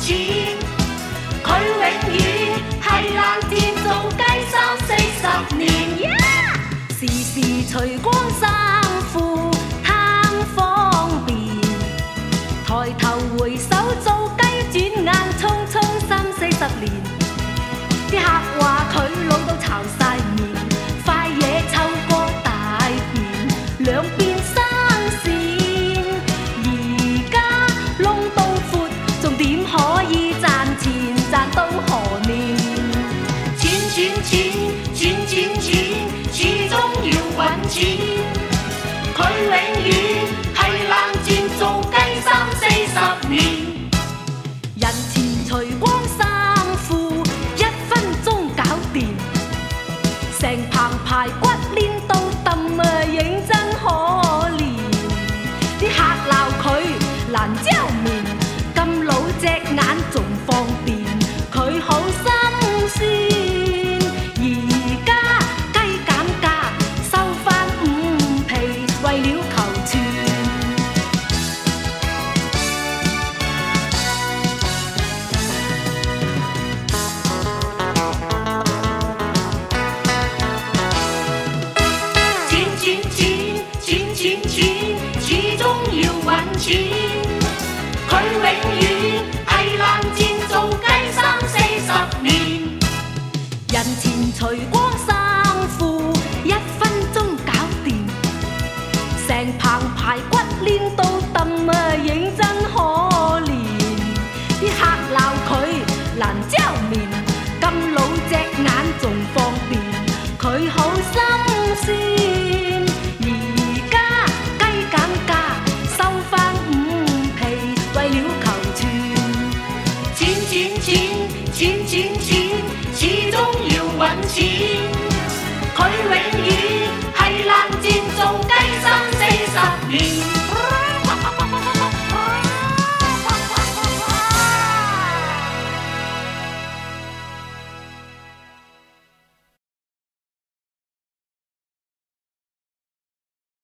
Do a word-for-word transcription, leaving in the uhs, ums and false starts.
錢，佢永遠係冷戰做雞三四十年。Yeah! 時時隨光生富貪方便，抬頭回首做雞，轉眼匆匆三四十年。啲客話佢老到巢晒面，塊嘢臭過大便，兩邊生線，而家窿到闊，仲點可以賺錢賺到何年？錢錢錢錢錢錢，始終要揾錢，佢永遠係冷戰做雞三四十年。人前隨光生富，一分鐘搞掂，成棚排骨練到揼啊，認真可憐。啲客鬧佢難椒面，咁老隻眼仲放電，佢好心酸。而家雞減價，收返五皮，為了求存。錢錢錢錢錢錢，始終要揾錢，佢永遠係冷戰做雞三四十年。人前隨光生富，一分鐘搞掂，成棚排骨練到揼啊，認真可憐。啲客鬧佢難椒面，咁老隻眼仲放電，佢好心酸。而家雞減價，收返五皮，為了求存。錢錢錢錢錢錢，